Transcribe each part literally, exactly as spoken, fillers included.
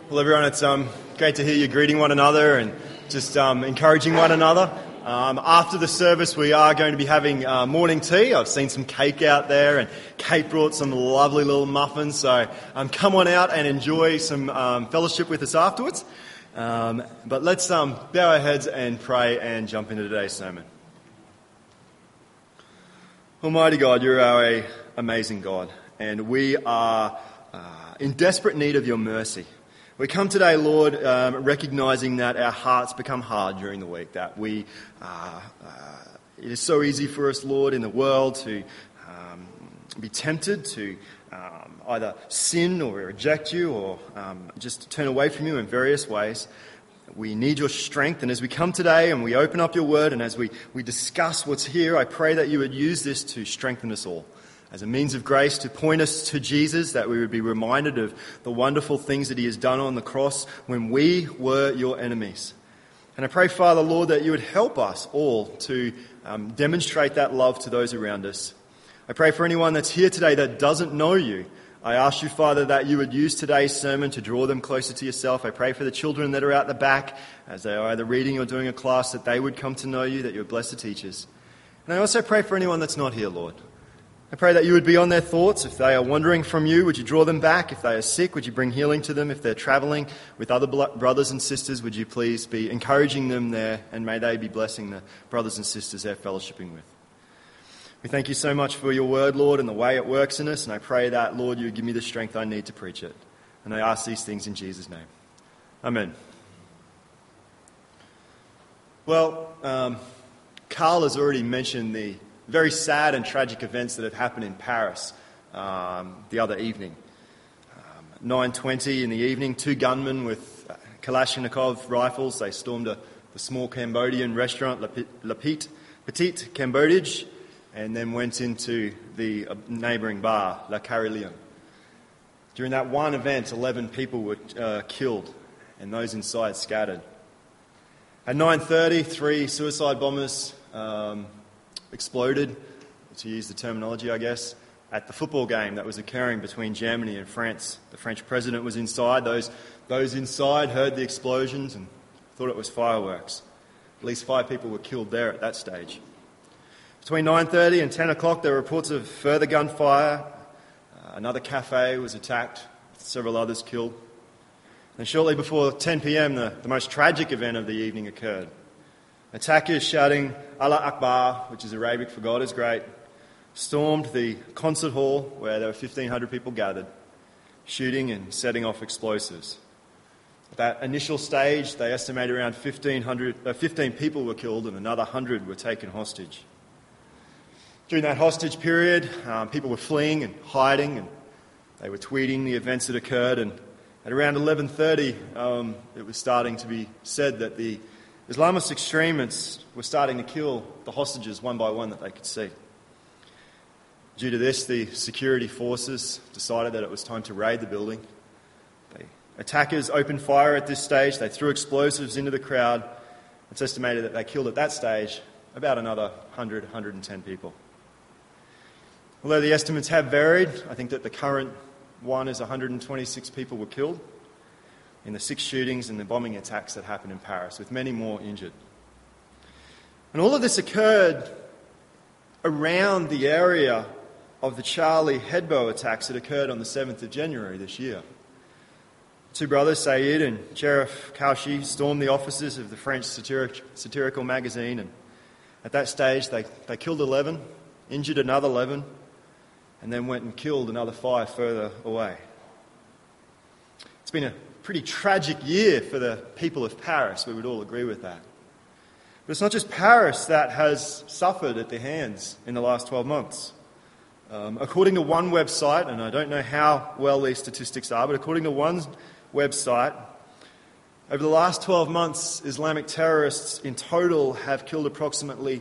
Well, everyone, it's um, great to hear you greeting one another and just um, encouraging one another. Um, after the service, we are going to be having uh, morning tea. I've seen some cake out there, and Kate brought some lovely little muffins. So um, come on out and enjoy some um, fellowship with us afterwards. Um, but let's um, bow our heads and pray and jump into today's sermon. Almighty God, you're our amazing God, and we are uh, in desperate need of your mercy. We come today, Lord, um, recognising that our hearts become hard during the week, that we, uh, uh, it is so easy for us, Lord, in the world to um, be tempted to um, either sin or reject you or um, just turn away from you in various ways. We need your strength, and as we come today and we open up your word and as we, we discuss what's here, I pray that you would use this to strengthen us all. As a means of grace to point us to Jesus, that we would be reminded of the wonderful things that he has done on the cross when we were your enemies. And I pray, Father, Lord, that you would help us all to um, demonstrate that love to those around us. I pray for anyone that's here today that doesn't know you. I ask you, Father, that you would use today's sermon to draw them closer to yourself. I pray for the children that are out the back, as they are either reading or doing a class, that they would come to know you, that you would bless the teachers. And I also pray for anyone that's not here, Lord. I pray that you would be on their thoughts. If they are wandering from you, would you draw them back? If they are sick, would you bring healing to them? If they're travelling with other brothers and sisters, would you please be encouraging them there, and may they be blessing the brothers and sisters they're fellowshipping with. We thank you so much for your word, Lord, and the way it works in us, and I pray that, Lord, you would give me the strength I need to preach it. And I ask these things in Jesus' name. Amen. Well, um, Carl has already mentioned the very sad and tragic events that have happened in Paris um, the other evening. Um, nine twenty in the evening, two gunmen with Kalashnikov rifles, they stormed a, the small Cambodian restaurant, Le, Le Petit, Petit Cambodge, and then went into the neighbouring bar, La Carillon. During that one event, eleven people were uh, killed, and those inside scattered. At nine thirty, three suicide bombers um, exploded, to use the terminology, I guess, at the football game that was occurring between Germany and France. The French president was inside. Those, those inside heard the explosions and thought it was fireworks. At least five people were killed there at that stage. Between nine thirty and ten o'clock, there were reports of further gunfire. Uh, another cafe was attacked, several others killed. And shortly before ten p.m, the, the most tragic event of the evening occurred. Attackers shouting Allah Akbar, which is Arabic for God is great, stormed the concert hall where there were fifteen hundred people gathered, shooting and setting off explosives. At that initial stage, they estimated around fifteen hundred, uh, fifteen people were killed and another one hundred were taken hostage. During that hostage period, um, people were fleeing and hiding, and they were tweeting the events that occurred. And at around eleven thirty, um, it was starting to be said that the Islamist extremists were starting to kill the hostages one by one that they could see. Due to this, the security forces decided that it was time to raid the building. The attackers opened fire at this stage. They threw explosives into the crowd. It's estimated that they killed at that stage about another one hundred, one hundred ten people. Although the estimates have varied, I think that the current one is one hundred twenty-six people were killed in the six shootings and the bombing attacks that happened in Paris, with many more injured. And all of this occurred around the area of the Charlie Hebdo attacks that occurred on the seventh of January this year. Two brothers, Said and Cherif Kouchi, stormed the offices of the French satiric, satirical magazine, and at that stage they, they killed eleven, injured another eleven, and then went and killed another five further away. It's been a pretty tragic year for the people of Paris. We would all agree with that. But it's not just Paris that has suffered at their hands in the last twelve months. Um, according to one website, and I don't know how well these statistics are, but according to one website, over the last twelve months, Islamic terrorists in total have killed approximately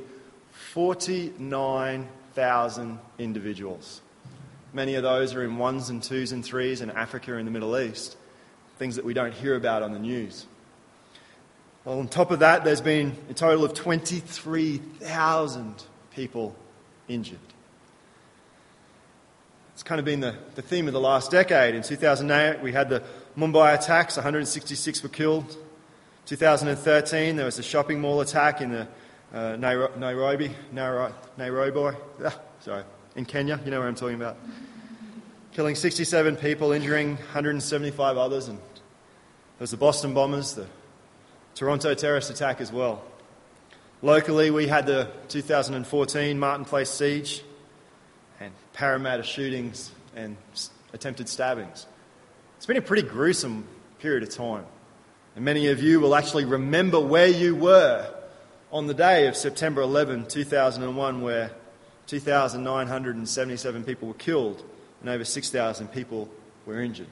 forty-nine thousand individuals. Many of those are in ones and twos and threes in Africa and the Middle East. Things that we don't hear about on the news. Well, on top of that, there's been a total of twenty-three thousand people injured. It's kind of been the, the theme of the last decade. In two thousand eight, we had the Mumbai attacks, one hundred sixty-six were killed. two thousand thirteen, there was a shopping mall attack in the uh, Nairobi, Nairobi, Nairobi, ah, sorry, in Kenya, you know where I'm talking about. Killing sixty-seven people, injuring one hundred seventy-five others, and there was the Boston bombers, the Toronto terrorist attack as well. Locally, we had the two thousand fourteen Martin Place siege and Parramatta shootings and attempted stabbings. It's been a pretty gruesome period of time. And many of you will actually remember where you were on the day of September eleventh, two thousand one, where two thousand nine hundred seventy-seven people were killed and over six thousand people were injured.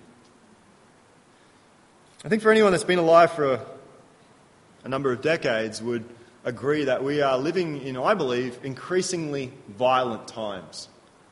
I think for anyone that's been alive for a, a number of decades would agree that we are living in, I believe, increasingly violent times.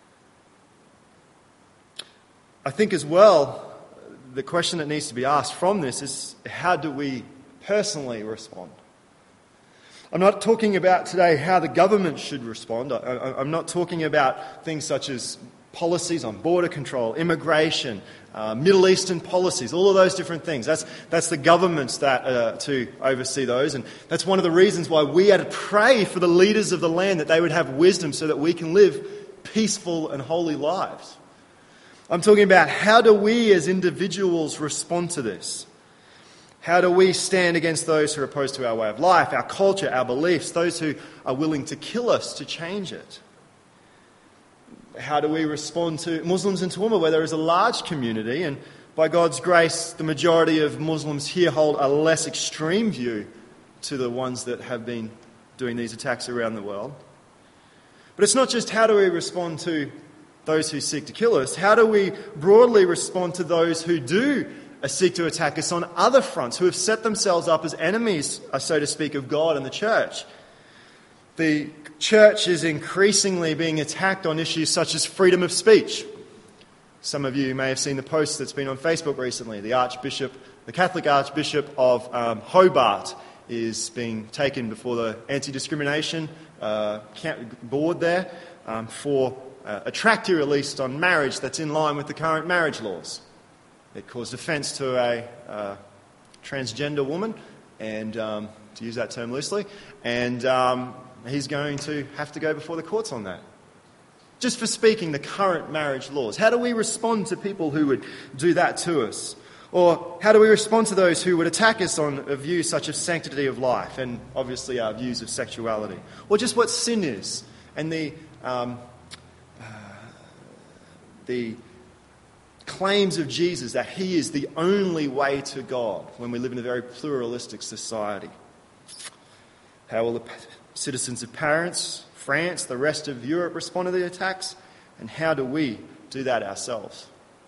I think as well, the question that needs to be asked from this is, how do we personally respond? I'm not talking about today how the government should respond. I, I, I'm not talking about things such as policies on border control, immigration, uh, Middle Eastern policies, all of those different things. That's that's the governments that uh, to oversee those, and that's one of the reasons why we had to pray for the leaders of the land, that they would have wisdom so that we can live peaceful and holy lives. I'm talking about, how do we as individuals respond to this? How do we stand against those who are opposed to our way of life, our culture, our beliefs, those who are willing to kill us to change it? How do we respond to Muslims in Toowoomba, where there is a large community, and by God's grace, the majority of Muslims here hold a less extreme view to the ones that have been doing these attacks around the world? But it's not just how do we respond to those who seek to kill us. How do we broadly respond to those who do seek to attack us on other fronts, who have set themselves up as enemies, so to speak, of God and the church? The church is increasingly being attacked on issues such as freedom of speech. Some of you may have seen the post that's been on Facebook recently. The Archbishop, the Catholic Archbishop of um, Hobart is being taken before the anti-discrimination uh, board there um, for uh, a tract he released on marriage that's in line with the current marriage laws. It caused offence to a uh, transgender woman, and um, to use that term loosely, and um, he's going to have to go before the courts on that, just for speaking the current marriage laws. How do we respond to people who would do that to us? Or how do we respond to those who would attack us on a view such as sanctity of life, and obviously our views of sexuality? Or just what sin is, and the um, uh, the claims of Jesus that he is the only way to God when we live in a very pluralistic society? How will the citizens of Paris, France, the rest of Europe respond to the attacks? And how do we do that ourselves?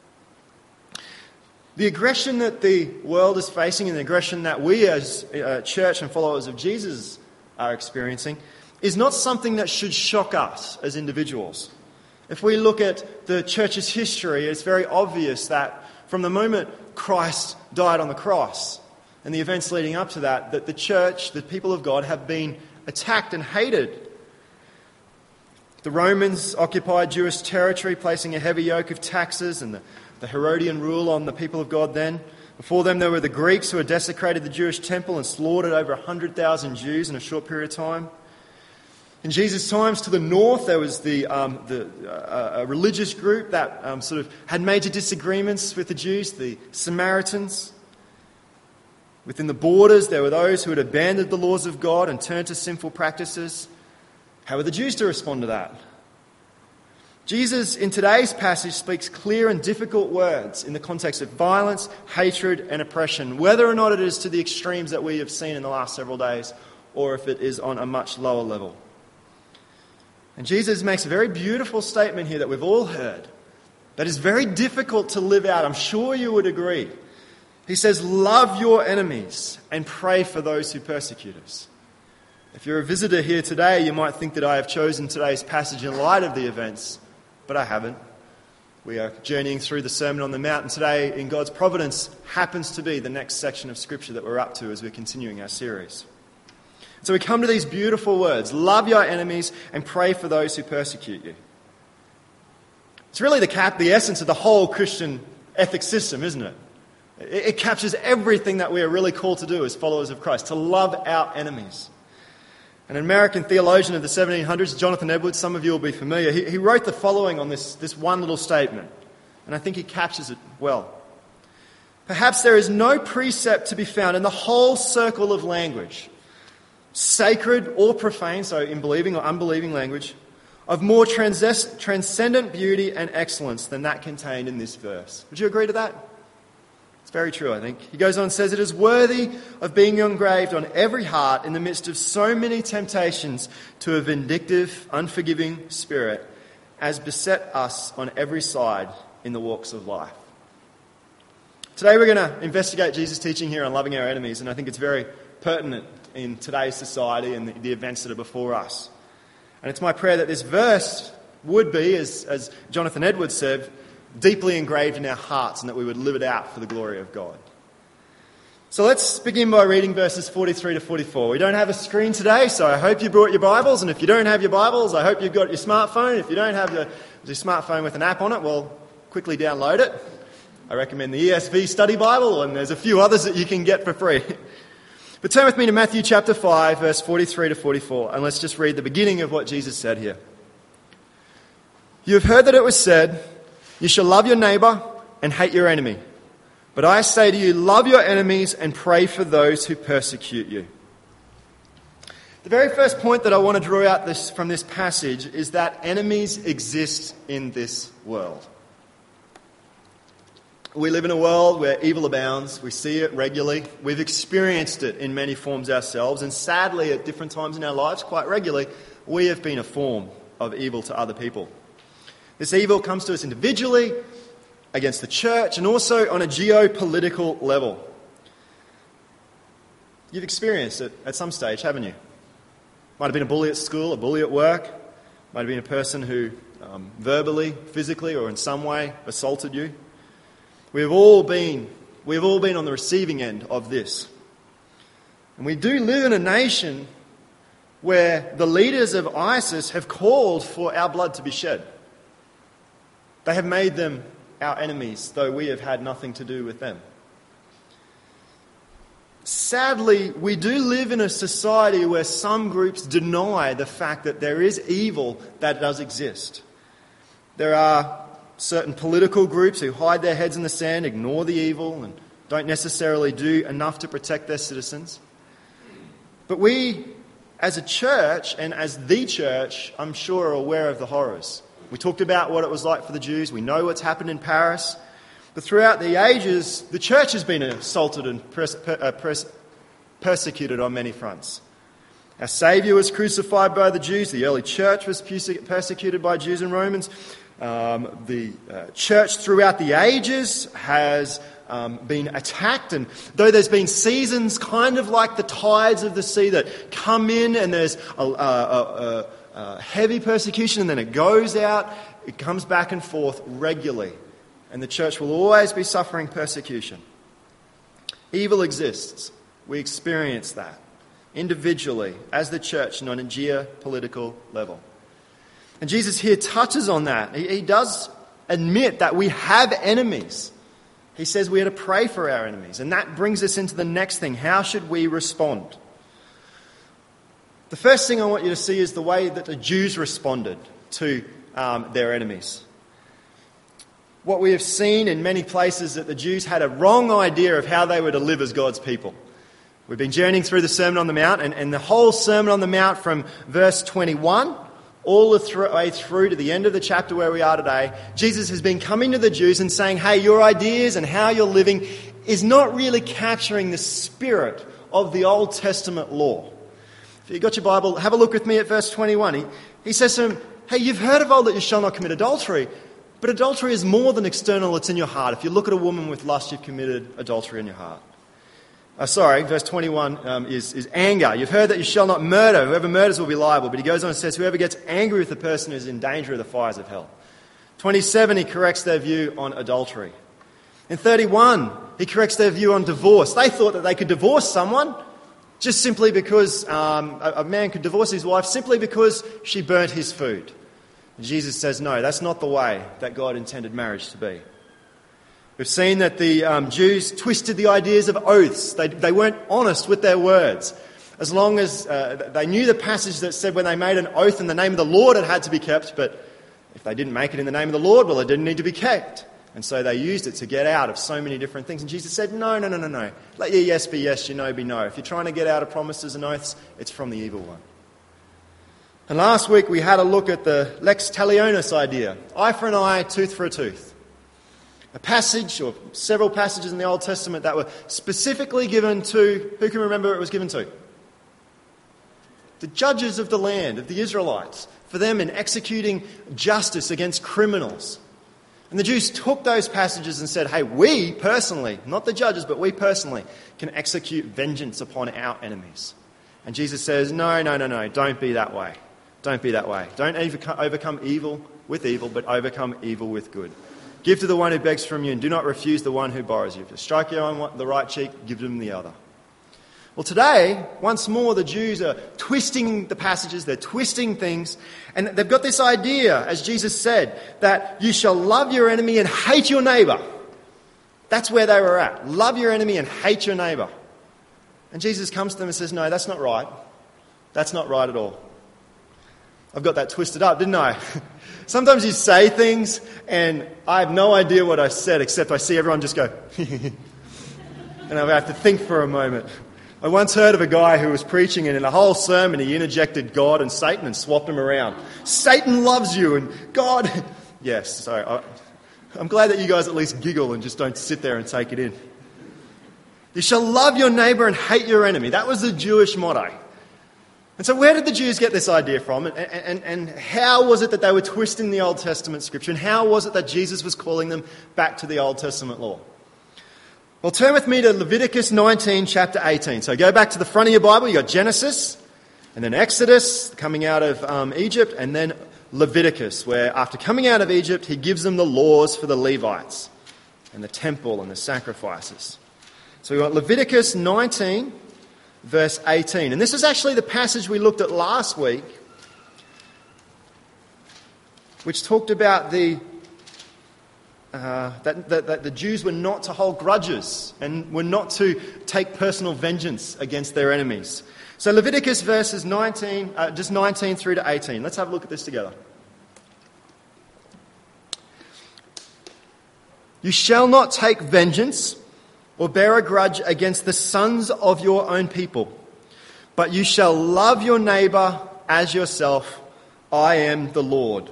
The aggression that the world is facing, and the aggression that we as uh, church and followers of Jesus are experiencing, is not something that should shock us as individuals. If we look at the church's history, it's very obvious that from the moment Christ died on the cross and the events leading up to that, that the church, the people of God, have been attacked and hated. The Romans occupied Jewish territory, placing a heavy yoke of taxes and the, the Herodian rule on the people of God then. Before them, there were the Greeks who had desecrated the Jewish temple and slaughtered over one hundred thousand Jews in a short period of time. In Jesus' times, to the north, there was the, um, the uh, a religious group that um, sort of had major disagreements with the Jews, the Samaritans. Within the borders, there were those who had abandoned the laws of God and turned to sinful practices. How were the Jews to respond to that? Jesus, in today's passage, speaks clear and difficult words in the context of violence, hatred, and oppression, whether or not it is to the extremes that we have seen in the last several days, or if it is on a much lower level. And Jesus makes a very beautiful statement here that we've all heard, that is very difficult to live out. I'm sure you would agree. He says, love your enemies and pray for those who persecute us. If you're a visitor here today, you might think that I have chosen today's passage in light of the events, but I haven't. We are journeying through the Sermon on the Mount, and today, in God's providence, happens to be the next section of Scripture that we're up to as we're continuing our series. So we come to these beautiful words, love your enemies and pray for those who persecute you. It's really the cap, the essence of the whole Christian ethic system, isn't it? It, it captures everything that we are really called to do as followers of Christ, to love our enemies. An American theologian of the seventeen hundreds, Jonathan Edwards, some of you will be familiar, he, he wrote the following on this, this one little statement, and I think he captures it well. Perhaps there is no precept to be found in the whole circle of language, sacred or profane, so in believing or unbelieving language, of more trans- transcendent beauty and excellence than that contained in this verse. Would you agree to that? It's very true, I think. He goes on and says, it is worthy of being engraved on every heart in the midst of so many temptations to a vindictive, unforgiving spirit as beset us on every side in the walks of life. Today we're going to investigate Jesus' teaching here on loving our enemies, and I think it's very pertinent in today's society and the, the events that are before us. And it's my prayer that this verse would be, as, as Jonathan Edwards said, deeply engraved in our hearts and that we would live it out for the glory of God. So let's begin by reading verses forty-three to forty-four. We don't have a screen today, so I hope you brought your Bibles. And if you don't have your Bibles, I hope you've got your smartphone. If you don't have your, your smartphone with an app on it, well, quickly download it. I recommend the E S V Study Bible, and there's a few others that you can get for free. But turn with me to Matthew chapter five, verse forty-three to forty-four, and let's just read the beginning of what Jesus said here. You have heard that it was said, you shall love your neighbour and hate your enemy. But I say to you, love your enemies and pray for those who persecute you. The very first point that I want to draw out this, from this passage is that enemies exist in this world. We live in a world where evil abounds. We see it regularly. We've experienced it in many forms ourselves. And sadly, at different times in our lives, quite regularly, we have been a form of evil to other people. This evil comes to us individually, against the church, and also on a geopolitical level. You've experienced it at some stage, haven't you? Might have been a bully at school, a bully at work. Might have been a person who um, verbally, physically, or in some way assaulted you. We've all been, we've all been on the receiving end of this. And we do live in a nation where the leaders of ISIS have called for our blood to be shed. They have made them our enemies, though we have had nothing to do with them. Sadly, we do live in a society where some groups deny the fact that there is evil that does exist. There are certain political groups who hide their heads in the sand, ignore the evil, and don't necessarily do enough to protect their citizens. But we, as a church, and as the church, I'm sure are aware of the horrors. We talked about what it was like for the Jews. We know what's happened in Paris. But throughout the ages, the church has been assaulted and pers- per- uh, pers- persecuted on many fronts. Our Saviour was crucified by the Jews. The early church was persecuted by Jews and Romans. Um, the uh, church throughout the ages has um, been attacked, and though there's been seasons kind of like the tides of the sea that come in and there's a, a, a, a heavy persecution and then it goes out, it comes back and forth regularly, and the church will always be suffering persecution. Evil exists. We experience that individually as the church and on a geopolitical level. And Jesus here touches on that. He, he does admit that we have enemies. He says we are to pray for our enemies. And that brings us into the next thing. How should we respond? The first thing I want you to see is the way that the Jews responded to um, their enemies. What we have seen in many places is that the Jews had a wrong idea of how they were to live as God's people. We've been journeying through the Sermon on the Mount, and, and the whole Sermon on the Mount from verse twenty-one all the way through to the end of the chapter where we are today, Jesus has been coming to the Jews and saying, hey, your ideas and how you're living is not really capturing the spirit of the Old Testament law. If you've got your Bible, have a look with me at verse twenty-one. He, he says to them, hey, you've heard of old that you shall not commit adultery, but adultery is more than external, it's in your heart. If you look at a woman with lust, you've committed adultery in your heart. Uh, sorry, verse twenty-one um, is, is anger. You've heard that you shall not murder. Whoever murders will be liable. But he goes on and says, whoever gets angry with a person is in danger of the fires of hell. twenty-seven, he corrects their view on adultery. In thirty-one, he corrects their view on divorce. They thought that they could divorce someone just simply because um, a, a man could divorce his wife simply because she burnt his food. And Jesus says, no, that's not the way that God intended marriage to be. We've seen that the um, Jews twisted the ideas of oaths. They, they weren't honest with their words. As long as uh, they knew the passage that said when they made an oath in the name of the Lord, it had to be kept. But if they didn't make it in the name of the Lord, well, it didn't need to be kept. And so they used it to get out of so many different things. And Jesus said, no, no, no, no, no. Let your yes be yes, your no be no. If you're trying to get out of promises and oaths, it's from the evil one. And last week we had a look at the lex talionis idea. Eye for an eye, tooth for a tooth. A passage, or several passages in the Old Testament that were specifically given to, who can remember it was given to? The judges of the land, of the Israelites, for them in executing justice against criminals. And the Jews took those passages and said, hey, we personally, not the judges, but we personally, can execute vengeance upon our enemies. And Jesus says, no, no, no, no, don't be that way. Don't be that way. Don't overcome evil with evil, but overcome evil with good. Give to the one who begs from you, and do not refuse the one who borrows you. If you strike you on the right cheek, give them the other. Well, today, once more, the Jews are twisting the passages, they're twisting things, and they've got this idea, as Jesus said, that you shall love your enemy and hate your neighbour. That's where they were at. Love your enemy and hate your neighbour. And Jesus comes to them and says, no, that's not right. That's not right at all. I've got that twisted up, didn't I? Sometimes you say things and I have no idea what I said, except I see everyone just go, and I have to think for a moment. I once heard of a guy who was preaching, and in a whole sermon he interjected God and Satan and swapped them around. Satan loves you and God... Yes, sorry. I, I'm glad that you guys at least giggle and just don't sit there and take it in. You shall love your neighbour and hate your enemy. That was the Jewish motto. And so where did the Jews get this idea from? And, and, and how was it that they were twisting the Old Testament scripture? And how was it that Jesus was calling them back to the Old Testament law? Well, turn with me to Leviticus nineteen, chapter eighteen. So go back to the front of your Bible. You've got Genesis, and then Exodus, coming out of um, Egypt, and then Leviticus, where after coming out of Egypt, he gives them the laws for the Levites, and the temple and the sacrifices. So we've got Leviticus nineteen, verse eighteen. And this is actually the passage we looked at last week, which talked about the uh, that, that, that the Jews were not to hold grudges and were not to take personal vengeance against their enemies. So Leviticus verses nineteen, uh, just nineteen through to eighteen. Let's have a look at this together. You shall not take vengeance or bear a grudge against the sons of your own people, but you shall love your neighbour as yourself. I am the Lord.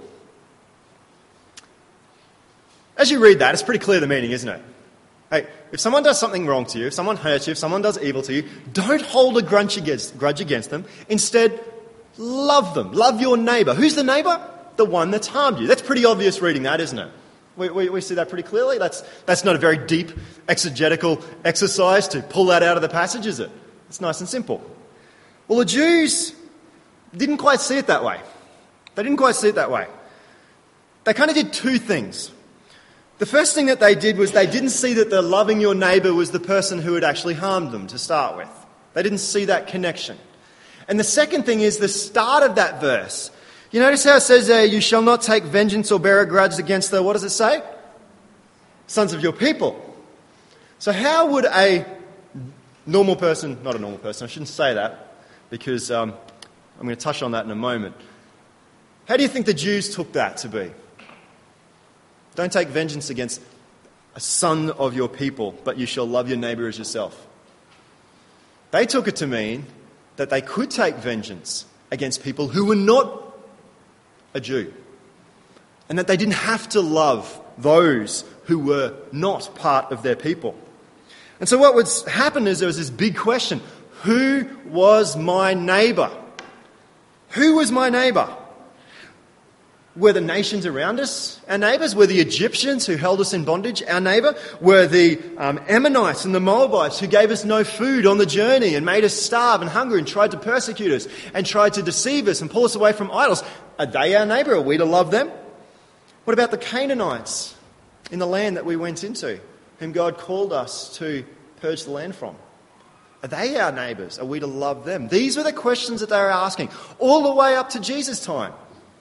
As you read that, it's pretty clear the meaning, isn't it? Hey, if someone does something wrong to you, if someone hurts you, if someone does evil to you, don't hold a grudge against, grudge against them. Instead, love them. Love your neighbour. Who's the neighbour? The one that's harmed you. That's pretty obvious reading that, isn't it? We, we, we see that pretty clearly. That's, that's not a very deep exegetical exercise to pull that out of the passage, is it? It's nice and simple. Well, the Jews didn't quite see it that way. They didn't quite see it that way. They kind of did two things. The first thing that they did was they didn't see that the loving your neighbour was the person who had actually harmed them to start with. They didn't see that connection. And the second thing is the start of that verse. You notice how it says there, you shall not take vengeance or bear a grudge against the, what does it say? Sons of your people. So how would a normal person, not a normal person, I shouldn't say that, because um, I'm going to touch on that in a moment. How do you think the Jews took that to be? Don't take vengeance against a son of your people, but you shall love your neighbour as yourself. They took it to mean that they could take vengeance against people who were not a Jew, and that they didn't have to love those who were not part of their people. And so what would happen is there was this big question: who was my neighbour? Who was my neighbour? Were the nations around us our neighbours? Were the Egyptians who held us in bondage our neighbour? Were the um, Ammonites and the Moabites who gave us no food on the journey and made us starve and hungry and tried to persecute us and tried to deceive us and pull us away from idols? Are they our neighbour? Are we to love them? What about the Canaanites in the land that we went into, whom God called us to purge the land from? Are they our neighbours? Are we to love them? These were the questions that they were asking all the way up to Jesus' time.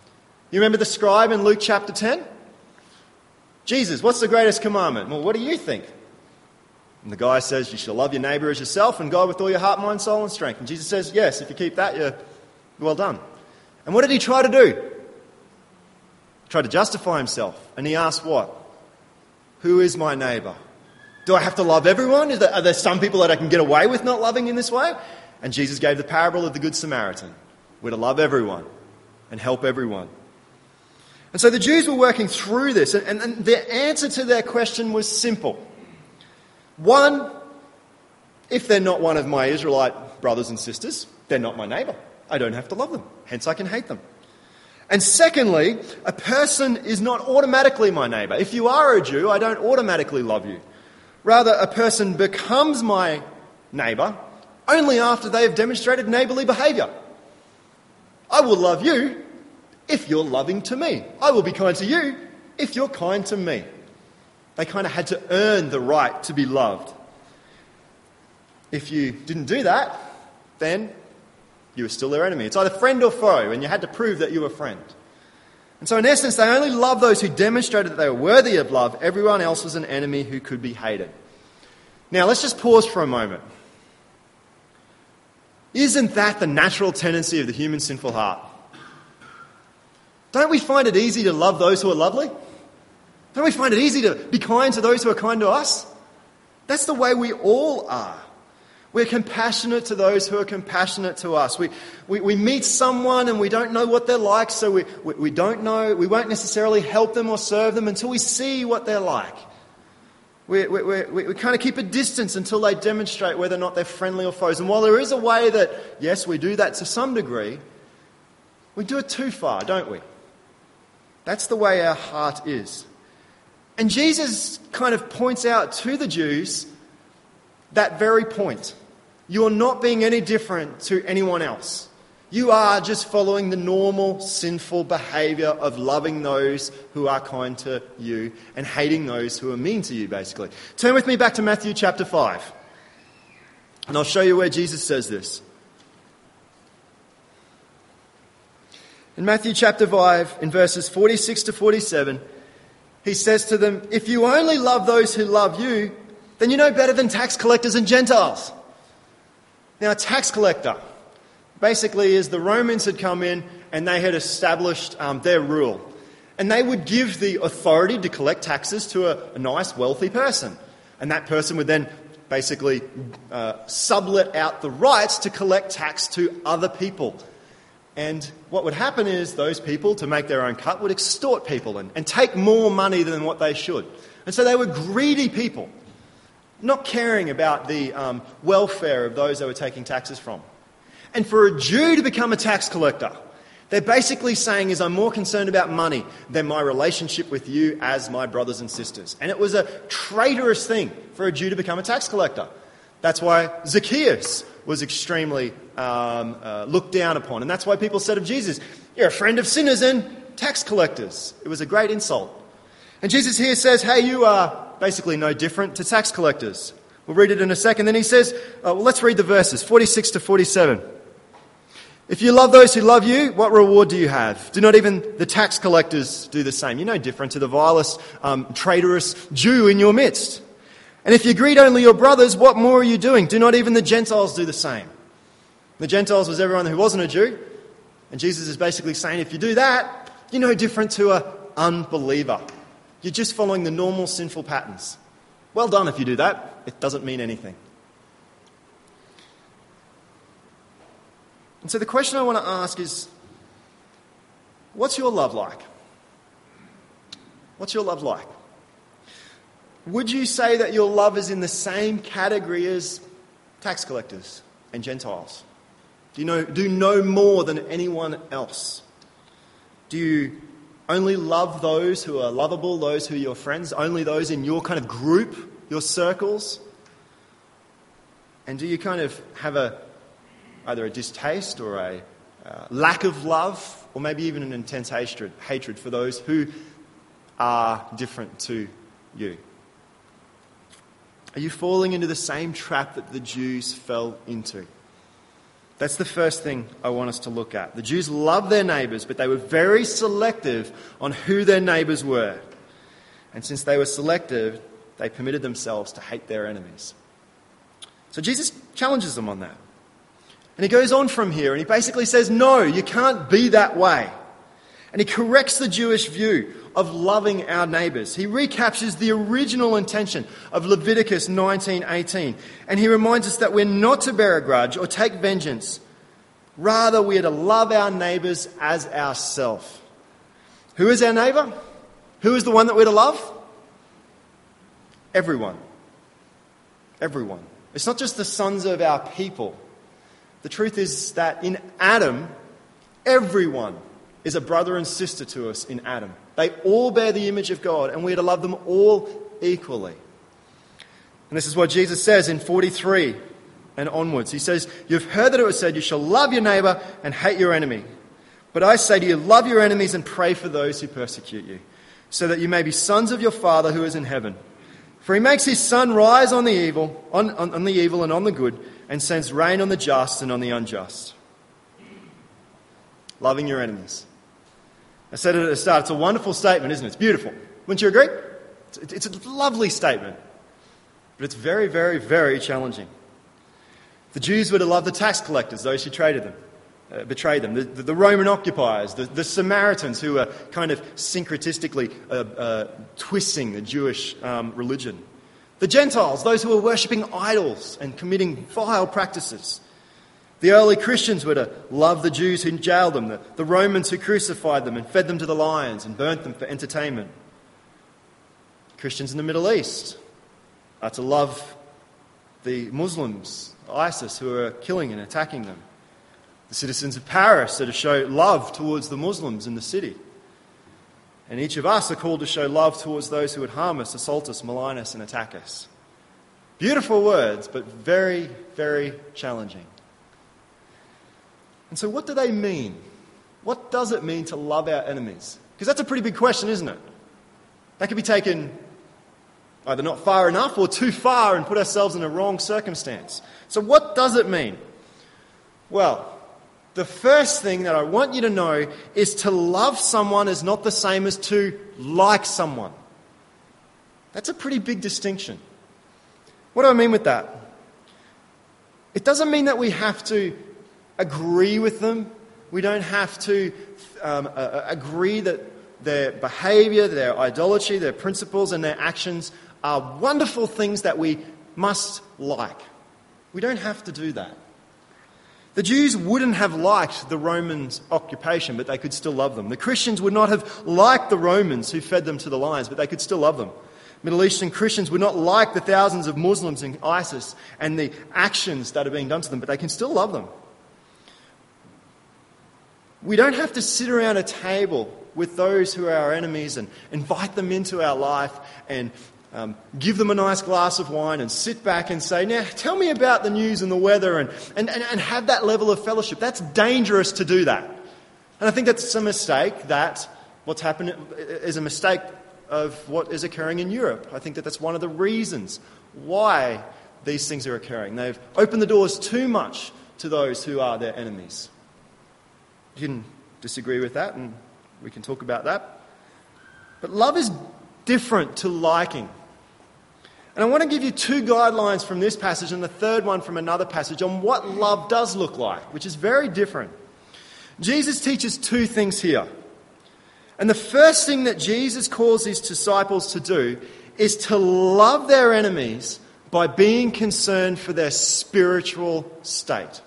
You remember the scribe in Luke chapter ten? Jesus, what's the greatest commandment? Well, what do you think? And the guy says, you shall love your neighbour as yourself and God with all your heart, mind, soul and strength. And Jesus says, yes, if you keep that, you're well done. And what did he try to do? He tried to justify himself. And he asked what? Who is my neighbour? Do I have to love everyone? Is there, are there some people that I can get away with not loving in this way? And Jesus gave the parable of the Good Samaritan. We're to love everyone and help everyone. And so the Jews were working through this, and, and, and their answer to their question was simple. One, if they're not one of my Israelite brothers and sisters, they're not my neighbour. I don't have to love them. Hence, I can hate them. And secondly, a person is not automatically my neighbour. If you are a Jew, I don't automatically love you. Rather, a person becomes my neighbour only after they have demonstrated neighbourly behaviour. I will love you if you're loving to me. I will be kind to you if you're kind to me. They kind of had to earn the right to be loved. If you didn't do that, then you were still their enemy. It's either friend or foe, and you had to prove that you were a friend. And so in essence, they only loved those who demonstrated that they were worthy of love. Everyone else was an enemy who could be hated. Now, let's just pause for a moment. Isn't that the natural tendency of the human sinful heart? Don't we find it easy to love those who are lovely? Don't we find it easy to be kind to those who are kind to us? That's the way we all are. We're compassionate to those who are compassionate to us. We, we, we meet someone and we don't know what they're like, so we, we, we don't know, we won't necessarily help them or serve them until we see what they're like. We, we, we, we kind of keep a distance until they demonstrate whether or not they're friendly or foes. And while there is a way that, yes, we do that to some degree, we do it too far, don't we? That's the way our heart is. And Jesus kind of points out to the Jews that very point. You're not being any different to anyone else. You are just following the normal sinful behaviour of loving those who are kind to you and hating those who are mean to you, basically. Turn with me back to Matthew chapter five. And I'll show you where Jesus says this. In Matthew chapter five, in verses forty-six to forty-seven, he says to them, if you only love those who love you, then you're no better than tax collectors and Gentiles. Now, a tax collector basically is the Romans had come in and they had established um, their rule. And they would give the authority to collect taxes to a, a nice, wealthy person. And that person would then basically uh, sublet out the rights to collect tax to other people. And what would happen is those people, to make their own cut, would extort people and, and take more money than what they should. And so they were greedy people, not caring about the um, welfare of those they were taking taxes from. And for a Jew to become a tax collector, they're basically saying is I'm more concerned about money than my relationship with you as my brothers and sisters. And it was a traitorous thing for a Jew to become a tax collector. That's why Zacchaeus was extremely um, uh, looked down upon. And that's why people said of Jesus, you're a friend of sinners and tax collectors. It was a great insult. And Jesus here says, hey, you are basically no different to tax collectors. We'll read it in a second. Then he says, uh, well, let's read the verses, forty-six to forty-seven. If you love those who love you, what reward do you have? Do not even the tax collectors do the same? You're no different to the vilest, um, traitorous Jew in your midst. And if you greet only your brothers, what more are you doing? Do not even the Gentiles do the same? The Gentiles was everyone who wasn't a Jew. And Jesus is basically saying, if you do that, you're no different to an unbeliever. You're just following the normal sinful patterns. Well done if you do that. It doesn't mean anything. And so the question I want to ask is, what's your love like? What's your love like? Would you say that your love is in the same category as tax collectors and Gentiles? Do you know, do no more than anyone else? Do you only love those who are lovable, those who are your friends, only those in your kind of group, your circles? And do you kind of have a either a distaste or a uh, lack of love, or maybe even an intense hatred, hatred for those who are different to you? Are you falling into the same trap that the Jews fell into? That's the first thing I want us to look at. The Jews loved their neighbours, but they were very selective on who their neighbours were. And since they were selective, they permitted themselves to hate their enemies. So Jesus challenges them on that. And he goes on from here and he basically says, no, you can't be that way. And he corrects the Jewish view of loving our neighbours. He recaptures the original intention of Leviticus nineteen eighteen. And he reminds us that we're not to bear a grudge or take vengeance. Rather, we are to love our neighbours as ourselves. Who is our neighbour? Who is the one that we're to love? Everyone. Everyone. It's not just the sons of our people. The truth is that in Adam, everyone is a brother and sister to us in Adam. They all bear the image of God, and we're to love them all equally. And this is what Jesus says in forty-three and onwards. He says, you've heard that it was said, you shall love your neighbour and hate your enemy. But I say to you, love your enemies and pray for those who persecute you, so that you may be sons of your Father who is in heaven. For he makes his sun rise on the evil, on, on, on the evil and on the good, and sends rain on the just and on the unjust. Loving your enemies. I said it at the start, it's a wonderful statement, isn't it? It's beautiful. Wouldn't you agree? It's, it's a lovely statement. But it's very, very, very challenging. The Jews were to love the tax collectors, those who traded them, uh, betrayed them. The, the, the Roman occupiers, the, the Samaritans who were kind of syncretistically uh, uh, twisting the Jewish um, religion. The Gentiles, those who were worshipping idols and committing vile practices. The early Christians were to love the Jews who jailed them, the, the Romans who crucified them and fed them to the lions and burnt them for entertainment. Christians in the Middle East are to love the Muslims, ISIS, who are killing and attacking them. The citizens of Paris are to show love towards the Muslims in the city. And each of us are called to show love towards those who would harm us, assault us, malign us and attack us. Beautiful words, but very, very challenging. And so what do they mean? What does it mean to love our enemies? Because that's a pretty big question, isn't it? That could be taken either not far enough or too far and put ourselves in a wrong circumstance. So what does it mean? Well, the first thing that I want you to know is to love someone is not the same as to like someone. That's a pretty big distinction. What do I mean with that? It doesn't mean that we have to agree with them. We don't have to um, uh, agree that their behaviour, their idolatry, their principles and their actions are wonderful things that we must like. We don't have to do that. The Jews wouldn't have liked the Romans' occupation, but they could still love them. The Christians would not have liked the Romans who fed them to the lions, but they could still love them. Middle Eastern Christians would not like the thousands of Muslims in ISIS and the actions that are being done to them, but they can still love them. We don't have to sit around a table with those who are our enemies and invite them into our life and um, give them a nice glass of wine and sit back and say, now tell me about the news and the weather and, and, and, and have that level of fellowship. That's dangerous to do that. And I think that's a mistake that what's happened is a mistake of what is occurring in Europe. I think that that's one of the reasons why these things are occurring. They've opened the doors too much to those who are their enemies. You can disagree with that, and we can talk about that. But love is different to liking. And I want to give you two guidelines from this passage and the third one from another passage on what love does look like, which is very different. Jesus teaches two things here. And the first thing that Jesus calls his disciples to do is to love their enemies by being concerned for their spiritual state.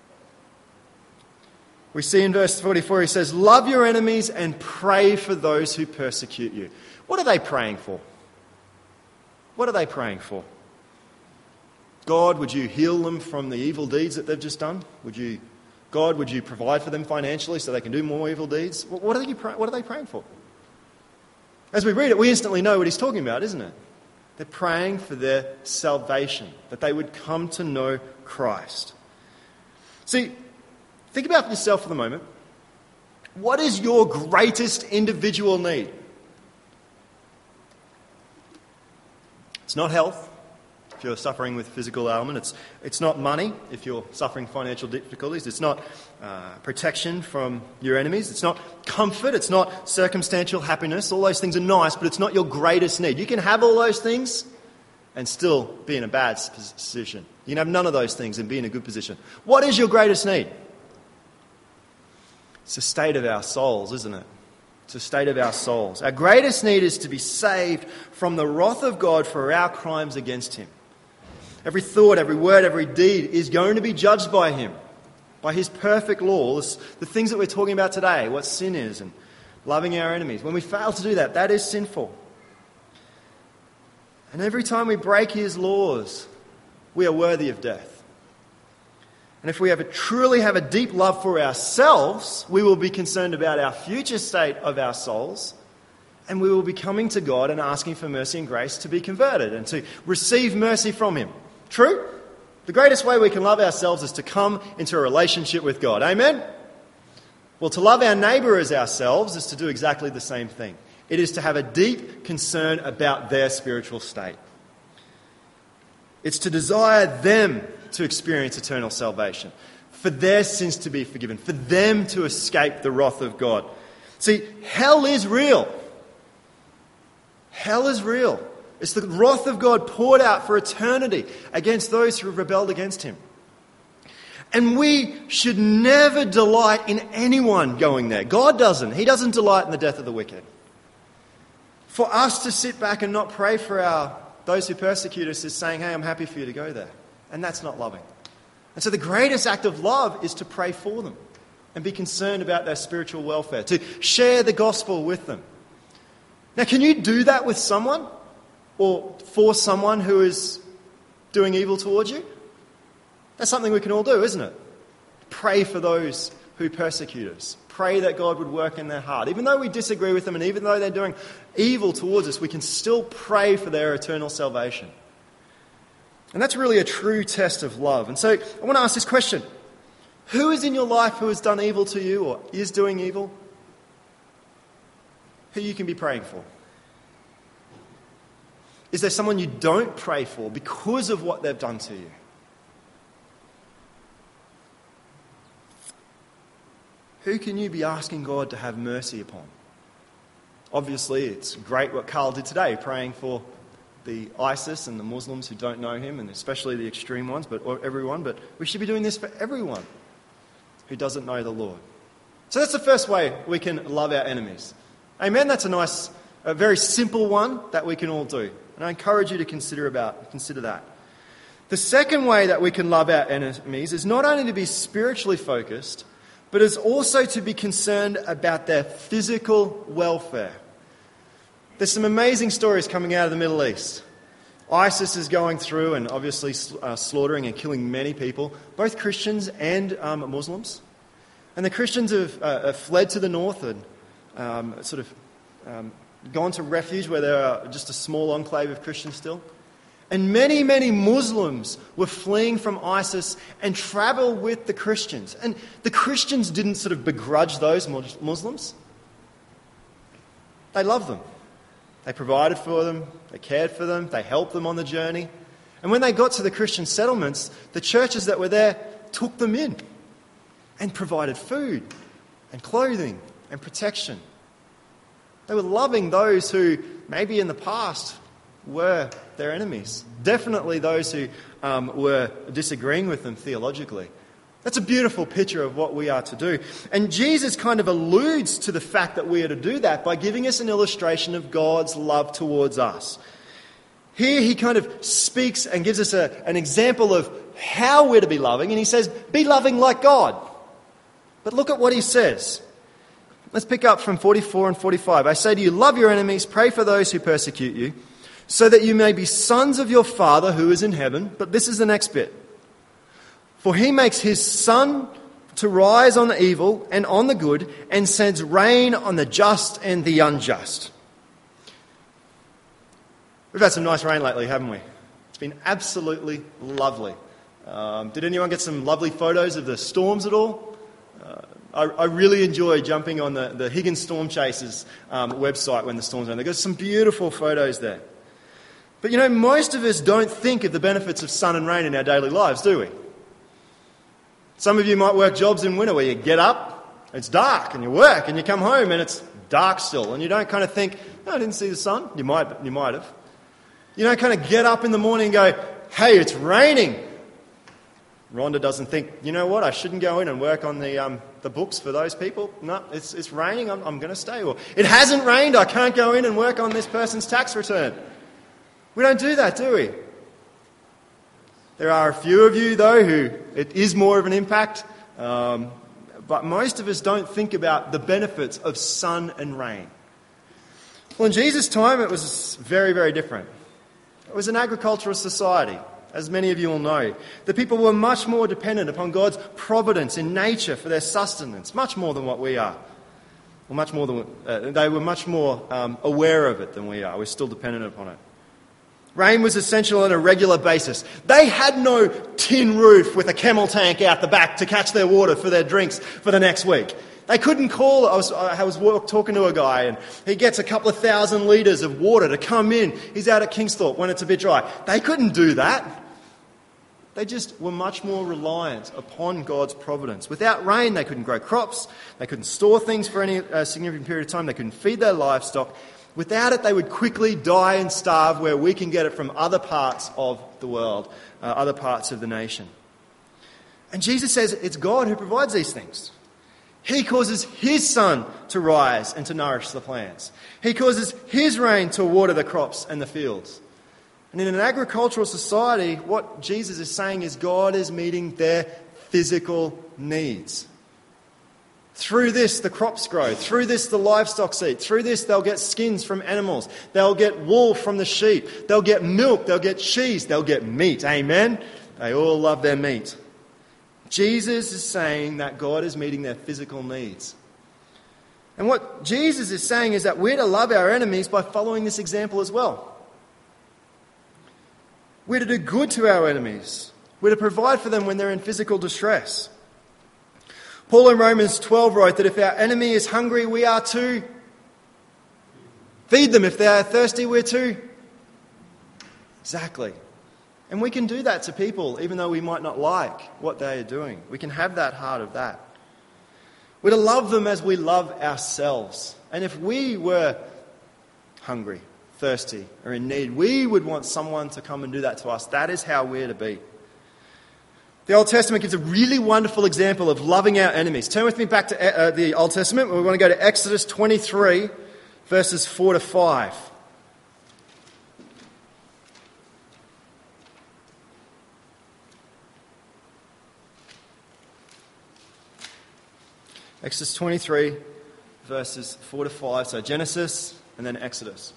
We see in verse forty-four, he says, love your enemies and pray for those who persecute you. What are they praying for? What are they praying for? God, would you heal them from the evil deeds that they've just done? Would you, God, would you provide for them financially so they can do more evil deeds? What, what, are, you pray, what are they praying for? As we read it, we instantly know what he's talking about, isn't it? They're praying for their salvation, that they would come to know Christ. See, think about yourself for the moment. What is your greatest individual need? It's not health, if you're suffering with physical ailment. It's, it's not money if you're suffering financial difficulties. It's not uh, protection from your enemies. It's not comfort. It's not circumstantial happiness. All those things are nice, but it's not your greatest need. You can have all those things and still be in a bad position. You can have none of those things and be in a good position. What is your greatest need? It's the state of our souls, isn't it? It's the state of our souls. Our greatest need is to be saved from the wrath of God for our crimes against him. Every thought, every word, every deed is going to be judged by him, by his perfect law. The things that we're talking about today, what sin is and loving our enemies. When we fail to do that, that is sinful. And every time we break his laws, we are worthy of death. And if we have a, truly have a deep love for ourselves, we will be concerned about our future state of our souls, and we will be coming to God and asking for mercy and grace to be converted and to receive mercy from him. True? The greatest way we can love ourselves is to come into a relationship with God. Amen? Well, to love our neighbour as ourselves is to do exactly the same thing. It is to have a deep concern about their spiritual state. It's to desire them to experience eternal salvation, for their sins to be forgiven, for them to escape the wrath of God. See, hell is real. Hell is real. It's the wrath of God poured out for eternity against those who have rebelled against him. And we should never delight in anyone going there. God doesn't. He doesn't delight in the death of the wicked. For us to sit back and not pray for our those who persecute us is saying, hey, I'm happy for you to go there. And that's not loving. And so the greatest act of love is to pray for them and be concerned about their spiritual welfare, to share the gospel with them. Now, can you do that with someone or for someone who is doing evil towards you? That's something we can all do, isn't it? Pray for those who persecute us. Pray that God would work in their heart. Even though we disagree with them and even though they're doing evil towards us, we can still pray for their eternal salvation. And that's really a true test of love. And so I want to ask this question. Who is in your life who has done evil to you or is doing evil? Who you can be praying for? Is there someone you don't pray for because of what they've done to you? Who can you be asking God to have mercy upon? Obviously, it's great what Carl did today, praying for the ISIS and the Muslims who don't know him, and especially the extreme ones, but or everyone. But we should be doing this for everyone who doesn't know the Lord. So that's the first way we can love our enemies. Amen? That's a nice, a very simple one that we can all do. And I encourage you to consider about consider that. The second way that we can love our enemies is not only to be spiritually focused, but is also to be concerned about their physical welfare. There's some amazing stories coming out of the Middle East. ISIS is going through and obviously uh, slaughtering and killing many people, both Christians and um, Muslims. And the Christians have, uh, have fled to the north and um, sort of um, gone to refuge where there are just a small enclave of Christians still. And many, many Muslims were fleeing from ISIS and travelled with the Christians. And the Christians didn't sort of begrudge those Muslims. They loved them. They provided for them. They cared for them. They helped them on the journey. And when they got to the Christian settlements, the churches that were there took them in and provided food and clothing and protection. They were loving those who maybe in the past were their enemies. Definitely those who um, were disagreeing with them theologically. That's a beautiful picture of what we are to do. And Jesus kind of alludes to the fact that we are to do that by giving us an illustration of God's love towards us. Here he kind of speaks and gives us a, an example of how we're to be loving. And he says, be loving like God. But look at what he says. Let's pick up from forty-four and forty-five. I say to you, love your enemies, pray for those who persecute you, so that you may be sons of your Father who is in heaven. But this is the next bit. For he makes his sun to rise on the evil and on the good, and sends rain on the just and the unjust. We've had some nice rain lately, haven't we? It's been absolutely lovely. Um, did anyone get some lovely photos of the storms at all? Uh, I, I really enjoy jumping on the, the Higgins Storm Chasers um, website when the storms are on. They've got some beautiful photos there. But you know, most of us don't think of the benefits of sun and rain in our daily lives, do we? Some of you might work jobs in winter where you get up, it's dark, and you work, and you come home and it's dark still, and you don't kind of think, oh, I didn't see the sun. You might, you might have. You don't kind of get up in the morning and go, hey, it's raining. Rhonda doesn't think, you know what, I shouldn't go in and work on the um, the books for those people. No, it's, it's raining, I'm, I'm going to stay. Or it hasn't rained, I can't go in and work on this person's tax return. We don't do that, do we? There are a few of you, though, who it is more of an impact. Um, but most of us don't think about the benefits of sun and rain. Well, in Jesus' time, it was very, very different. It was an agricultural society, as many of you will know. The people were much more dependent upon God's providence in nature for their sustenance, much more than what we are. Well, much more than uh, they were much more um, aware of it than we are. We're still dependent upon it. Rain was essential on a regular basis. They had no tin roof with a camel tank out the back to catch their water for their drinks for the next week. They couldn't call. I was, I was talking to a guy and he gets a couple of thousand litres of water to come in. He's out at Kingsthorpe when it's a bit dry. They couldn't do that. They just were much more reliant upon God's providence. Without rain, they couldn't grow crops. They couldn't store things for any uh, significant period of time. They couldn't feed their livestock. Without it, they would quickly die and starve where we can get it from other parts of the world, uh, other parts of the nation. And Jesus says it's God who provides these things. He causes his sun to rise and to nourish the plants. He causes his rain to water the crops and the fields. And in an agricultural society, what Jesus is saying is God is meeting their physical needs. Through this, the crops grow. Through this, the livestock eat. Through this, they'll get skins from animals. They'll get wool from the sheep. They'll get milk. They'll get cheese. They'll get meat. Amen? They all love their meat. Jesus is saying that God is meeting their physical needs. And what Jesus is saying is that we're to love our enemies by following this example as well. We're to do good to our enemies. We're to provide for them when they're in physical distress. Paul in Romans twelve wrote that if our enemy is hungry, we are to feed them. If they are thirsty, we're to... Exactly. And we can do that to people, even though we might not like what they are doing. We can have that heart of that. We're to love them as we love ourselves. And if we were hungry, thirsty, or in need, we would want someone to come and do that to us. That is how we're to be. The Old Testament gives a really wonderful example of loving our enemies. Turn with me back to uh, the Old Testament. We want to go to Exodus twenty-three, verses four to five. Exodus twenty-three, verses four to five. So Genesis and then Exodus.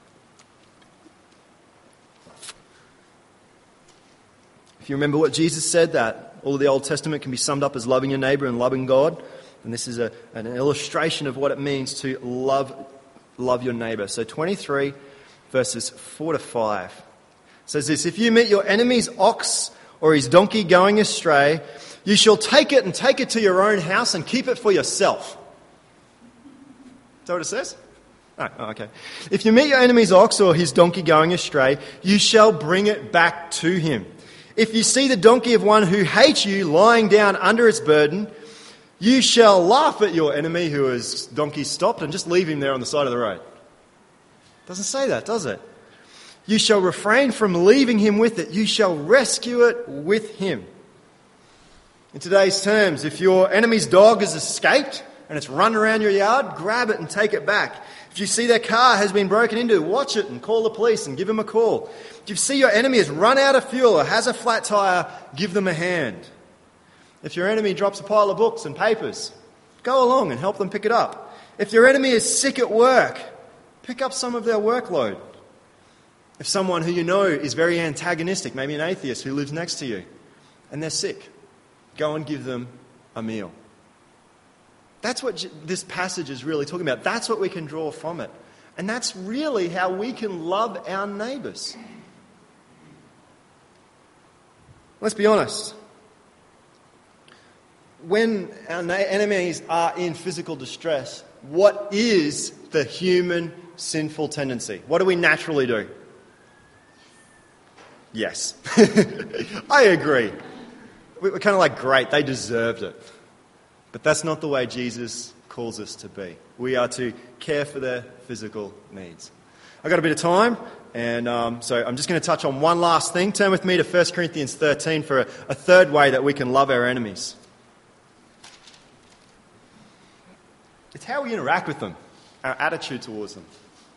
If you remember what Jesus said, that all of the Old Testament can be summed up as loving your neighbour and loving God. And this is a, an illustration of what it means to love, love your neighbour. So twenty-three, verses four to five. It says this: if you meet your enemy's ox or his donkey going astray, you shall take it and take it to your own house and keep it for yourself. Is that what it says? Oh, okay. If you meet your enemy's ox or his donkey going astray, you shall bring it back to him. If you see the donkey of one who hates you lying down under its burden, you shall laugh at your enemy who has donkey stopped and just leave him there on the side of the road. Doesn't say that, does it? You shall refrain from leaving him with it. You shall rescue it with him. In today's terms, if your enemy's dog has escaped and it's run around your yard, grab it and take it back. If you see their car has been broken into, watch it and call the police and give them a call. If you see your enemy has run out of fuel or has a flat tyre, give them a hand. If your enemy drops a pile of books and papers, go along and help them pick it up. If your enemy is sick at work, pick up some of their workload. If someone who you know is very antagonistic, maybe an atheist who lives next to you, and they're sick, go and give them a meal. That's what this passage is really talking about. That's what we can draw from it. And that's really how we can love our neighbours. Let's be honest. When our enemies are in physical distress, what is the human sinful tendency? What do we naturally do? Yes. I agree. We're kind of like, great, they deserved it. But that's not the way Jesus calls us to be. We are to care for their physical needs. I've got a bit of time, and um, so I'm just going to touch on one last thing. Turn with me to First Corinthians thirteen for a, a third way that we can love our enemies. It's how we interact with them, our attitude towards them.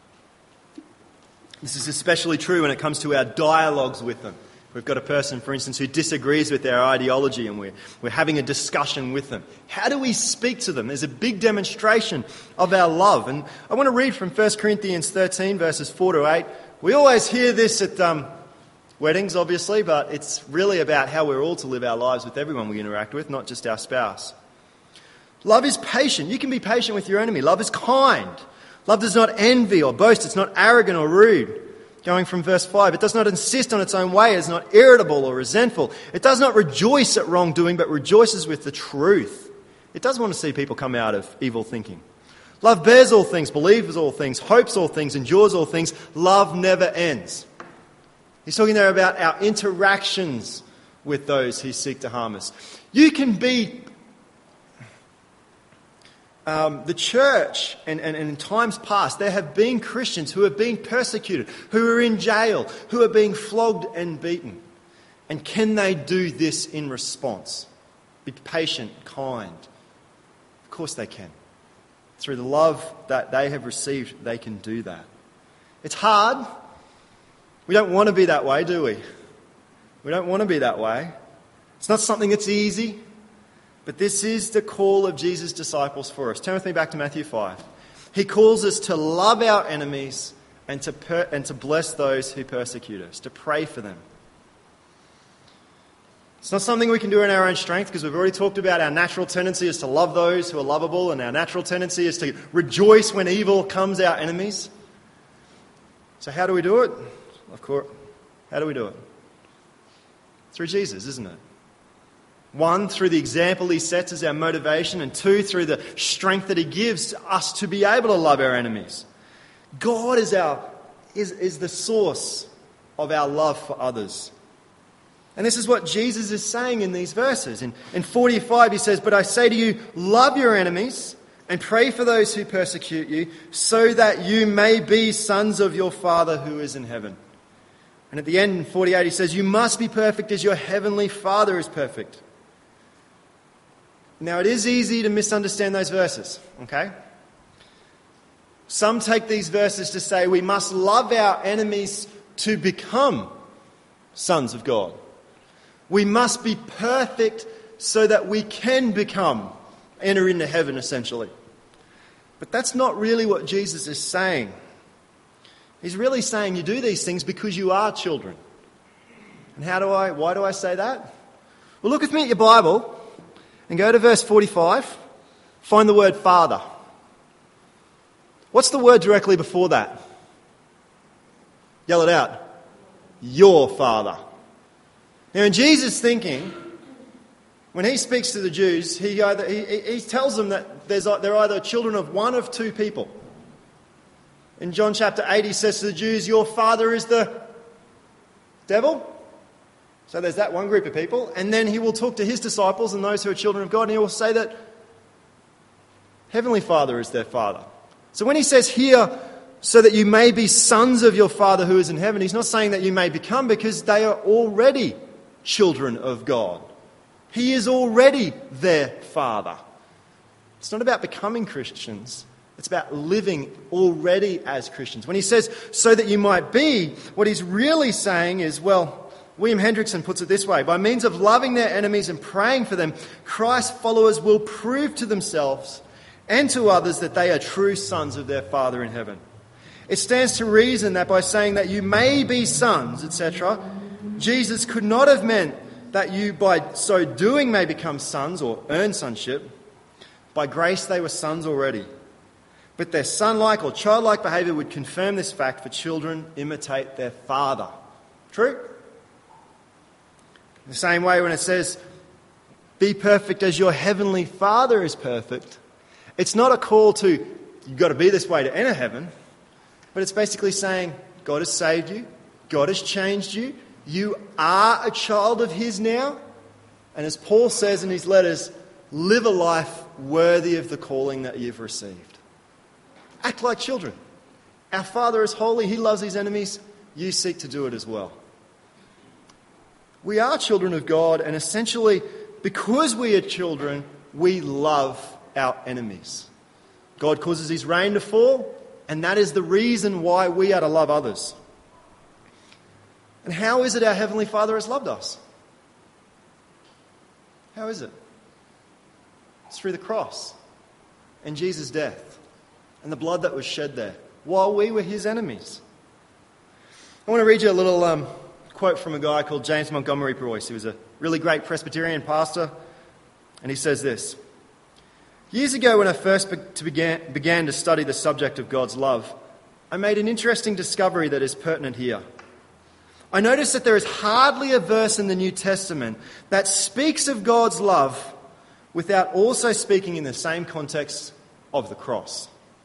This is especially true when it comes to our dialogues with them. We've got a person, for instance, who disagrees with our ideology and we're, we're having a discussion with them. How do we speak to them? There's a big demonstration of our love. And I want to read from First Corinthians thirteen, verses four to eight. We always hear this at um, weddings, obviously, but it's really about how we're all to live our lives with everyone we interact with, not just our spouse. Love is patient. You can be patient with your enemy. Love is kind. Love does not envy or boast. It's not arrogant or rude. Going from verse five, it does not insist on its own way. It is not irritable or resentful. It does not rejoice at wrongdoing, but rejoices with the truth. It does want to see people come out of evil thinking. Love bears all things, believes all things, hopes all things, endures all things. Love never ends. He's talking there about our interactions with those who seek to harm us. You can be Um, the church, and, and, and in times past, there have been Christians who have been persecuted, who are in jail, who are being flogged and beaten. And can they do this in response? Be patient, kind. Of course they can. Through the love that they have received, they can do that. It's hard. We don't want to be that way, do we? We don't want to be that way. It's not something that's easy. But this is the call of Jesus' disciples for us. Turn with me back to Matthew five. He calls us to love our enemies and to per- and to bless those who persecute us, to pray for them. It's not something we can do in our own strength, because we've already talked about our natural tendency is to love those who are lovable, and our natural tendency is to rejoice when evil comes our enemies. So how do we do it? Of course, how do we do it? Through Jesus, isn't it? One, through the example he sets as our motivation, and two, through the strength that he gives us to be able to love our enemies. God is our is, is the source of our love for others. And this is what Jesus is saying in these verses. In, in forty-five he says, "But I say to you, love your enemies and pray for those who persecute you, so that you may be sons of your Father who is in heaven." And at the end, in forty-eight, he says, "You must be perfect as your heavenly Father is perfect." Now, it is easy to misunderstand those verses, okay? Some take these verses to say we must love our enemies to become sons of God. We must be perfect so that we can become, enter into heaven, essentially. But that's not really what Jesus is saying. He's really saying you do these things because you are children. And how do I, why do I say that? Well, look with me at your Bible. And go to verse forty-five. Find the word Father. What's the word directly before that? Yell it out. Your Father. Now in Jesus' thinking, when he speaks to the Jews, he, either, he, he tells them that there's, they're either children of one of two people. In John chapter eight, he says to the Jews, "Your father is the devil." So there's that one group of people. And then he will talk to his disciples and those who are children of God, and he will say that Heavenly Father is their Father. So when he says here, "so that you may be sons of your Father who is in heaven," he's not saying that you may become, because they are already children of God. He is already their Father. It's not about becoming Christians. It's about living already as Christians. When he says, "so that you might be," what he's really saying is, well, William Hendrickson puts it this way: by means of loving their enemies and praying for them, Christ's followers will prove to themselves and to others that they are true sons of their Father in heaven. It stands to reason that by saying that you may be sons, et cetera, Jesus could not have meant that you by so doing may become sons or earn sonship. By grace they were sons already. But their son-like or childlike behaviour would confirm this fact, for children imitate their father. True? The same way when it says, "be perfect as your heavenly Father is perfect," it's not a call to, you've got to be this way to enter heaven, but it's basically saying, God has saved you, God has changed you, You are a child of his now. And as Paul says in his letters, live a life worthy of the calling that you've received. Act like children. Our Father is holy. He loves his enemies. You seek to do it as well. We are children of God, and essentially, because we are children, we love our enemies. God causes his rain to fall, and that is the reason why we are to love others. And how is it our Heavenly Father has loved us? How is it? It's through the cross and Jesus' death and the blood that was shed there while we were his enemies. I want to read you a little um, quote from a guy called James Montgomery Boyce. He was a really great Presbyterian pastor, and he says this: "Years ago, when I first be- to began, began to study the subject of God's love, I made an interesting discovery that is pertinent here. I noticed that there is hardly a verse in the New Testament that speaks of God's love without also speaking in the same context of the cross.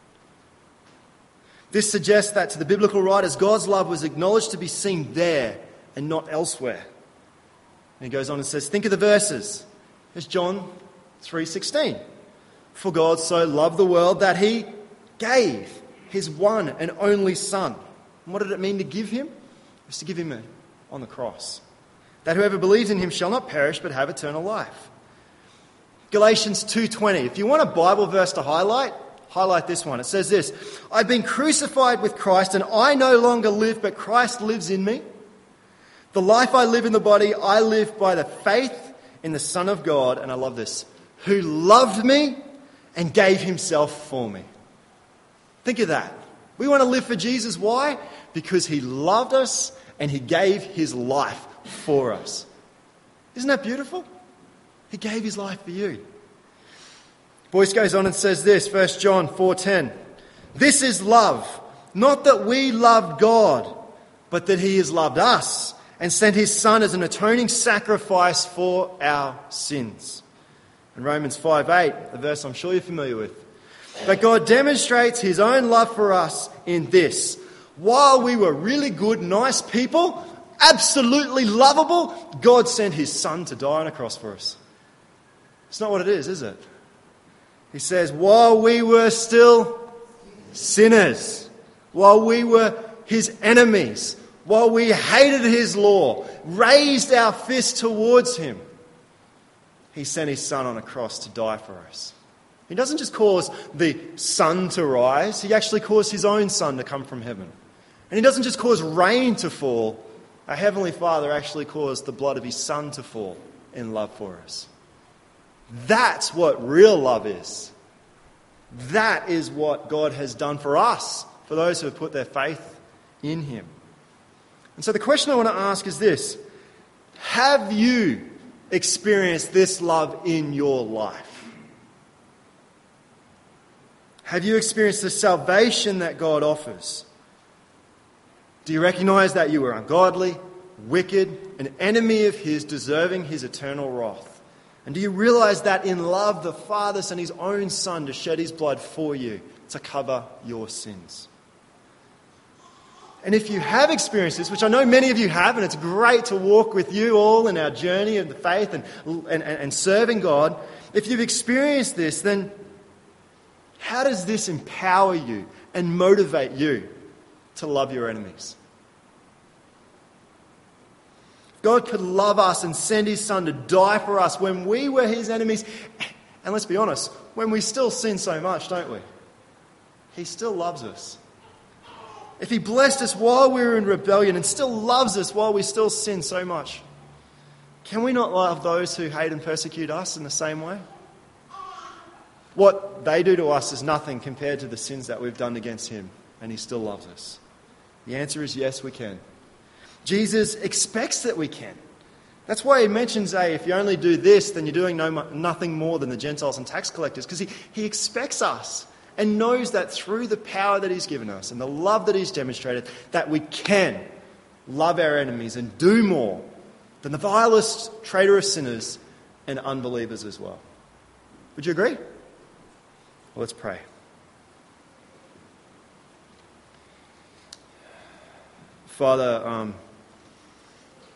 This suggests that to the biblical writers, God's love was acknowledged to be seen there and not elsewhere." And he goes on and says, think of the verses. There's John three sixteen. "For God so loved the world that he gave his one and only Son." And what did it mean to give him? It was to give him on the cross. "That whoever believes in him shall not perish but have eternal life." Galatians two twenty. If you want a Bible verse to highlight, highlight this one. It says this: "I've been crucified with Christ, and I no longer live, but Christ lives in me. The life I live in the body, I live by the faith in the Son of God," and I love this, "who loved me and gave himself for me." Think of that. We want to live for Jesus. Why? Because he loved us and he gave his life for us. Isn't that beautiful? He gave his life for you. Boyce goes on and says this, First John four ten. "This is love, not that we loved God, but that he has loved us and sent his Son as an atoning sacrifice for our sins." And Romans five eight, a verse I'm sure you're familiar with. "But God demonstrates his own love for us in this: while we were really good, nice people, absolutely lovable, God sent his Son to die on a cross for us." It's not what it is, is it? He says, while we were still sinners, while we were his enemies, while we hated his law, raised our fist towards him, he sent his Son on a cross to die for us. He doesn't just cause the sun to rise, he actually caused his own Son to come from heaven. And he doesn't just cause rain to fall, our Heavenly Father actually caused the blood of his Son to fall in love for us. That's what real love is. That is what God has done for us, for those who have put their faith in him. And so the question I want to ask is this: have you experienced this love in your life? Have you experienced the salvation that God offers? Do you recognize that you were ungodly, wicked, an enemy of his, deserving his eternal wrath? And do you realize that in love the Father sent his own Son to shed his blood for you to cover your sins? And if you have experienced this, which I know many of you have, and it's great to walk with you all in our journey of the faith and, and, and serving God, if you've experienced this, then how does this empower you and motivate you to love your enemies? God could love us and send his Son to die for us when we were his enemies. And let's be honest, when we still sin so much, don't we? He still loves us. If he blessed us while we were in rebellion and still loves us while we still sin so much, can we not love those who hate and persecute us in the same way? What they do to us is nothing compared to the sins that we've done against him, and he still loves us. The answer is yes, we can. Jesus expects that we can. That's why he mentions, hey, if you only do this, then you're doing no, nothing more than the Gentiles and tax collectors, because he, he expects us and knows that through the power that he's given us and the love that he's demonstrated, that we can love our enemies and do more than the vilest traitorous sinners and unbelievers as well. Would you agree? Well, let's pray. Father, um,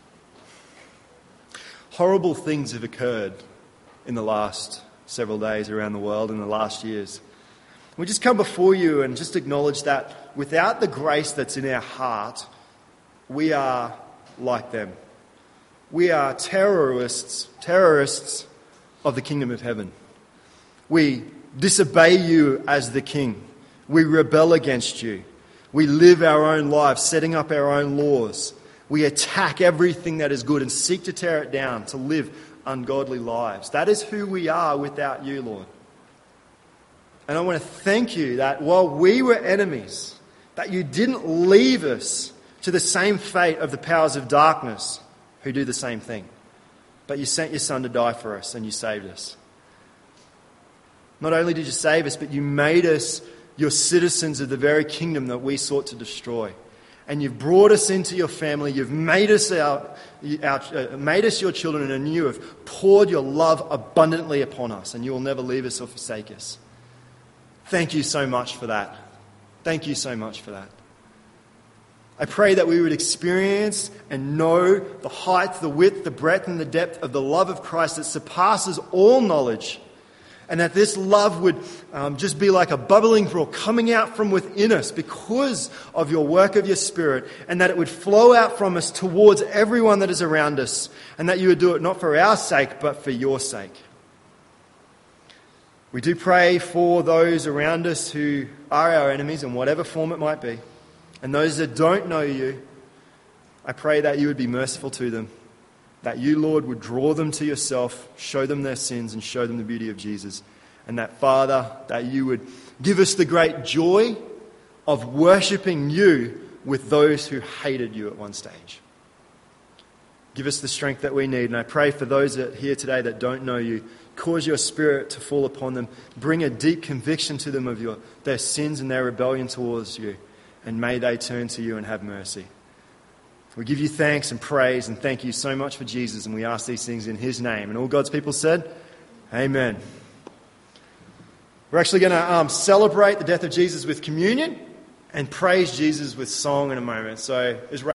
horrible things have occurred in the last several days around the world, in the last years. We just come before you and just acknowledge that without the grace that's in our heart, we are like them. We are terrorists, terrorists of the kingdom of heaven. We disobey you as the king. We rebel against you. We live our own lives, setting up our own laws. We attack everything that is good and seek to tear it down, to live ungodly lives. That is who we are without you, Lord. And I want to thank you that while we were enemies, that you didn't leave us to the same fate of the powers of darkness who do the same thing. But you sent your Son to die for us and you saved us. Not only did you save us, but you made us your citizens of the very kingdom that we sought to destroy. And you've brought us into your family. You've made us our, our, uh, made us your children, and you have poured your love abundantly upon us, and you will never leave us or forsake us. Thank you so much for that. Thank you so much for that. I pray that we would experience and know the height, the width, the breadth, and the depth of the love of Christ that surpasses all knowledge. And that this love would um, just be like a bubbling brook coming out from within us because of your work of your Spirit. And that it would flow out from us towards everyone that is around us. And that you would do it not for our sake, but for your sake. We do pray for those around us who are our enemies in whatever form it might be. And those that don't know you, I pray that you would be merciful to them. That you, Lord, would draw them to yourself, show them their sins and show them the beauty of Jesus. And that, Father, that you would give us the great joy of worshipping you with those who hated you at one stage. Give us the strength that we need. And I pray for those that here today that don't know you, cause your Spirit to fall upon them. Bring a deep conviction to them of your, their sins and their rebellion towards you. And may they turn to you and have mercy. We give you thanks and praise and thank you so much for Jesus, and we ask these things in his name. And all God's people said, amen. We're actually going to um, celebrate the death of Jesus with communion and praise Jesus with song in a moment. So, Israel